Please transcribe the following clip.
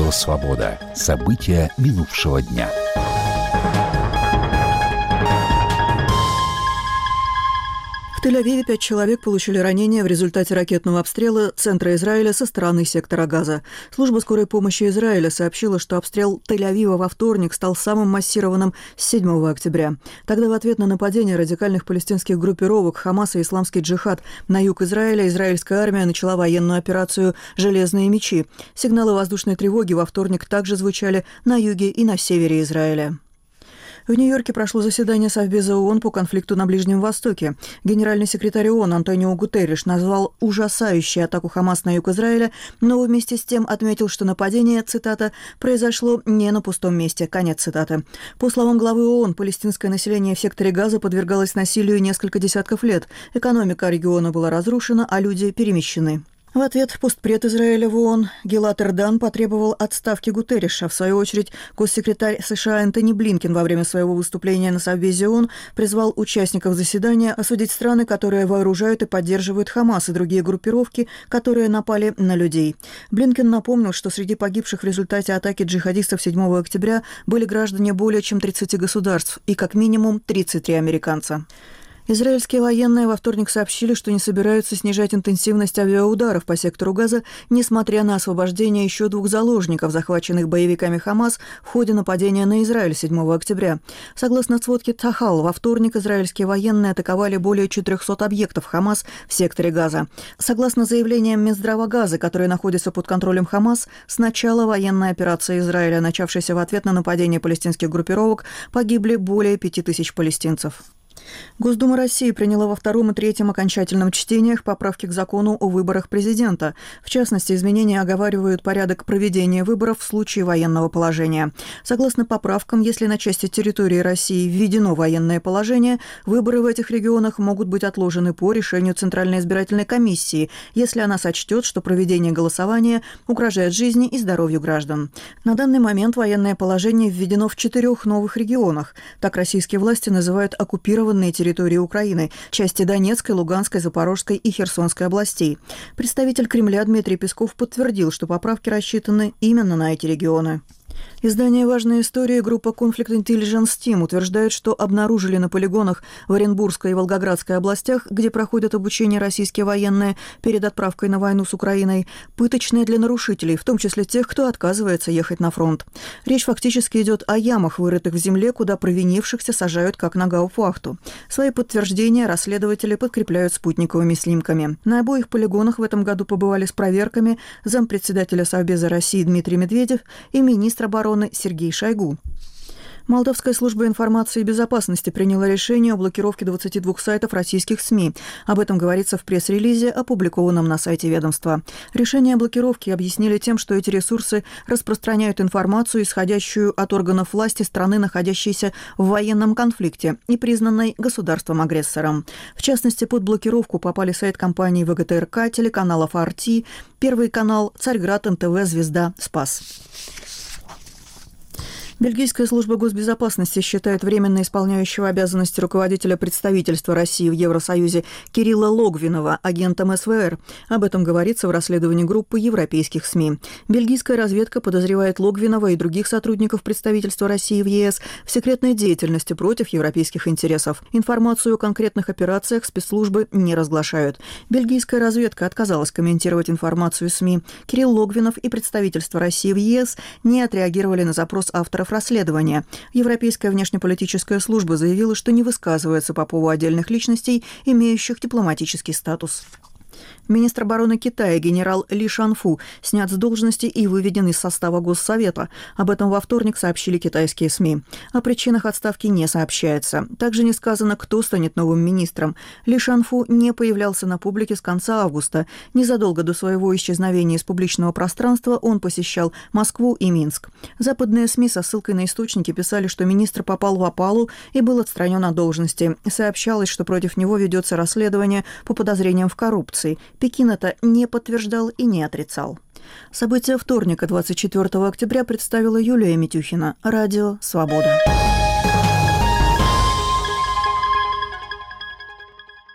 Радио «Свобода». События минувшего дня. В Тель-Авиве 5 человек получили ранения в результате ракетного обстрела центра Израиля со стороны сектора Газа. Служба скорой помощи Израиля сообщила, что обстрел Тель-Авива во вторник стал самым массированным с 7 октября. Тогда в ответ на нападение радикальных палестинских группировок Хамас и Исламский джихад на юг Израиля израильская армия начала военную операцию «Железные мечи». Сигналы воздушной тревоги во вторник также звучали на юге и на севере Израиля. В Нью-Йорке прошло заседание Совбеза ООН по конфликту на Ближнем Востоке. Генеральный секретарь ООН Антонио Гутерриш назвал ужасающей атаку Хамас на юг Израиля, но вместе с тем отметил, что нападение, цитата, «произошло не на пустом месте», конец цитаты. По словам главы ООН, палестинское население в секторе Газа подвергалось насилию несколько десятков лет. Экономика региона была разрушена, а люди перемещены. В ответ постпред Израиля в ООН Гилад Эрдан потребовал отставки Гутерриша. В свою очередь, госсекретарь США Энтони Блинкен во время своего выступления на Совбезе ООН призвал участников заседания осудить страны, которые вооружают и поддерживают Хамас и другие группировки, которые напали на людей. Блинкен напомнил, что среди погибших в результате атаки джихадистов 7 октября были граждане более чем 30 государств и как минимум 33 американца. Израильские военные во вторник сообщили, что не собираются снижать интенсивность авиаударов по сектору Газа, несмотря на освобождение еще 2 заложников, захваченных боевиками Хамас в ходе нападения на Израиль 7 октября. Согласно сводке Цахал, во вторник израильские военные атаковали более 400 объектов Хамас в секторе Газа. Согласно заявлениям Минздрава Газы, которые находятся под контролем Хамас, с начала военной операции Израиля, начавшейся в ответ на нападение палестинских группировок, погибли более 5000 палестинцев. Госдума России приняла во втором и третьем окончательном чтениях поправки к закону о выборах президента. В частности, изменения оговаривают порядок проведения выборов в случае военного положения. Согласно поправкам, если на части территории России введено военное положение, выборы в этих регионах могут быть отложены по решению Центральной избирательной комиссии, если она сочтет, что проведение голосования угрожает жизни и здоровью граждан. На данный момент военное положение введено в 4 новых регионах. Так российские власти называют оккупированные территории Украины, части Донецкой, Луганской, Запорожской и Херсонской областей. Представитель Кремля Дмитрий Песков подтвердил, что поправки рассчитаны именно на эти регионы. Издание «Важная история» группа Conflict Intelligence Team утверждает, что обнаружили на полигонах в Оренбургской и Волгоградской областях, где проходят обучение российские военные перед отправкой на войну с Украиной, пыточные для нарушителей, в том числе тех, кто отказывается ехать на фронт. Речь фактически идет о ямах, вырытых в земле, куда провинившихся сажают как на гауптвахту. Свои подтверждения расследователи подкрепляют спутниковыми снимками. На обоих полигонах в этом году побывали с проверками зампредседателя Совбеза России Дмитрий Медведев и министр обороны Сергей Шойгу. Молдавская служба информации и безопасности приняла решение о блокировке 22 сайтов российских СМИ. Об этом говорится в пресс-релизе, опубликованном на сайте ведомства. Решение о блокировке объяснили тем, что эти ресурсы распространяют информацию, исходящую от органов власти страны, находящейся в военном конфликте и признанной государством-агрессором. В частности, под блокировку попали сайт компании ВГТРК, телеканалов АРТ, Первый канал, Царьград, НТВ, Звезда, Спас. Бельгийская служба госбезопасности считает временно исполняющего обязанности руководителя представительства России в Евросоюзе Кирилла Логвинова агентом СВР. Об этом говорится в расследовании группы европейских СМИ. Бельгийская разведка подозревает Логвинова и других сотрудников представительства России в ЕС в секретной деятельности против европейских интересов. Информацию о конкретных операциях спецслужбы не разглашают. Бельгийская разведка отказалась комментировать информацию СМИ. Кирилл Логвинов и представительство России в ЕС не отреагировали на запрос авторов расследования. Европейская внешнеполитическая служба заявила, что не высказывается по поводу отдельных личностей, имеющих дипломатический статус. Министр обороны Китая генерал Ли Шанфу снят с должности и выведен из состава Госсовета. Об этом во вторник сообщили китайские СМИ. О причинах отставки не сообщается. Также не сказано, кто станет новым министром. Ли Шанфу не появлялся на публике с конца августа. Незадолго до своего исчезновения из публичного пространства он посещал Москву и Минск. Западные СМИ со ссылкой на источники писали, что министр попал в опалу и был отстранен от должности. Сообщалось, что против него ведется расследование по подозрениям в коррупции. Пекин это не подтверждал и не отрицал. События вторника, 24 октября, представила Юлия Митюхина. Радио «Свобода».